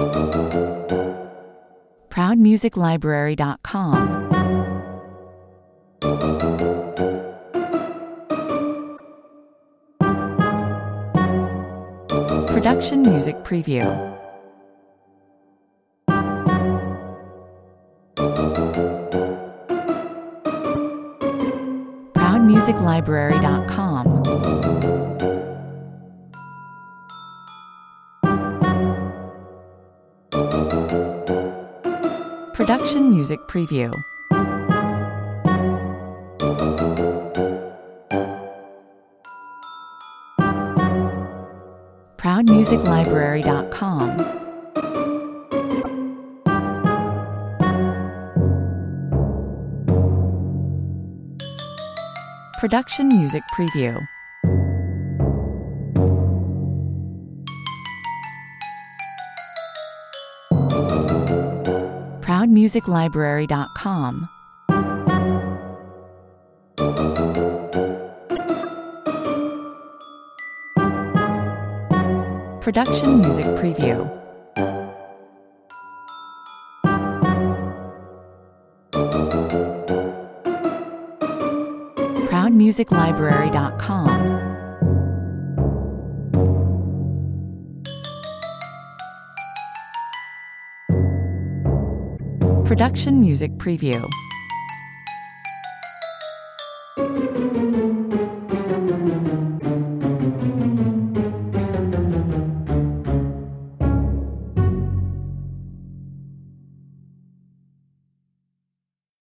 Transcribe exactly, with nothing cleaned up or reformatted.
proud music library dot com. Production Music Preview. proud music library dot com. Production Music Preview. proud music library dot com. Production Music Preview. proud music library dot com. Production Music Preview. proud music library dot com. Production Music Preview.